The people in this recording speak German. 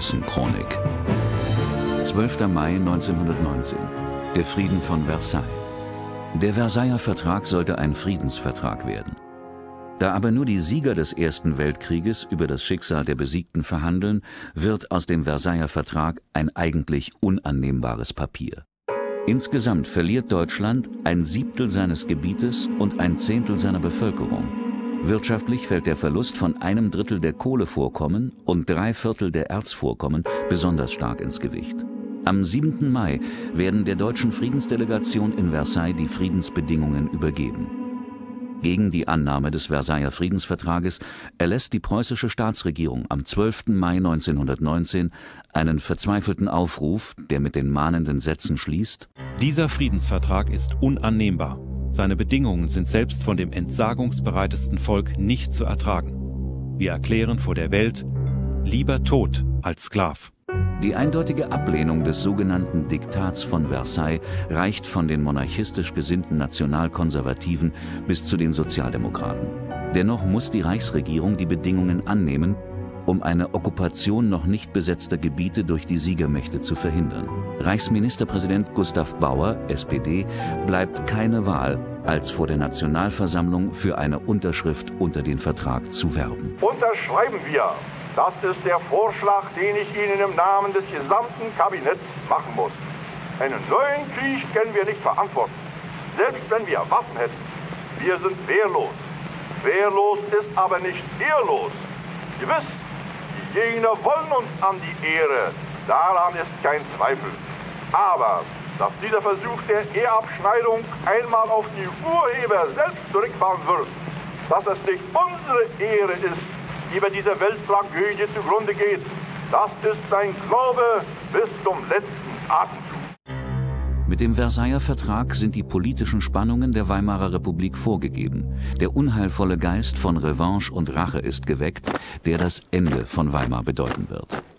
Preußen-Chronik. 12. Mai 1919. Der Frieden von Versailles. Der Versailler Vertrag sollte ein Friedensvertrag werden. Da aber nur die Sieger des Ersten Weltkrieges über das Schicksal der Besiegten verhandeln, wird aus dem Versailler Vertrag ein eigentlich unannehmbares Papier. Insgesamt verliert Deutschland 1/7 seines Gebietes und 1/10 seiner Bevölkerung. Wirtschaftlich fällt der Verlust von 1/3 der Kohlevorkommen und 3/4 der Erzvorkommen besonders stark ins Gewicht. Am 7. Mai werden der deutschen Friedensdelegation in Versailles die Friedensbedingungen übergeben. Gegen die Annahme des Versailler Friedensvertrages erlässt die preußische Staatsregierung am 12. Mai 1919 einen verzweifelten Aufruf, der mit den mahnenden Sätzen schließt: Dieser Friedensvertrag ist unannehmbar. Seine Bedingungen sind selbst von dem entsagungsbereitesten Volk nicht zu ertragen. Wir erklären vor der Welt: lieber Tod als Sklav. Die eindeutige Ablehnung des sogenannten Diktats von Versailles reicht von den monarchistisch gesinnten Nationalkonservativen bis zu den Sozialdemokraten. Dennoch muss die Reichsregierung die Bedingungen annehmen, um eine Okkupation noch nicht besetzter Gebiete durch die Siegermächte zu verhindern. Reichsministerpräsident Gustav Bauer, SPD, bleibt keine Wahl, als vor der Nationalversammlung für eine Unterschrift unter den Vertrag zu werben. Unterschreiben wir! Das ist der Vorschlag, den ich Ihnen im Namen des gesamten Kabinetts machen muss. Einen neuen Krieg können wir nicht verantworten, selbst wenn wir Waffen hätten. Wir sind wehrlos. Wehrlos ist aber nicht ehrlos. Gewiss, die Gegner wollen uns an die Ehre, daran ist kein Zweifel. Aber dass dieser Versuch der Ehrabschneidung einmal auf die Urheber selbst zurückfallen wird, dass es nicht unsere Ehre ist, die bei dieser Welttragödie zugrunde geht, das ist sein Glaube bis zum letzten Atemzug. Mit dem Versailler Vertrag sind die politischen Spannungen der Weimarer Republik vorgegeben. Der unheilvolle Geist von Revanche und Rache ist geweckt, der das Ende von Weimar bedeuten wird.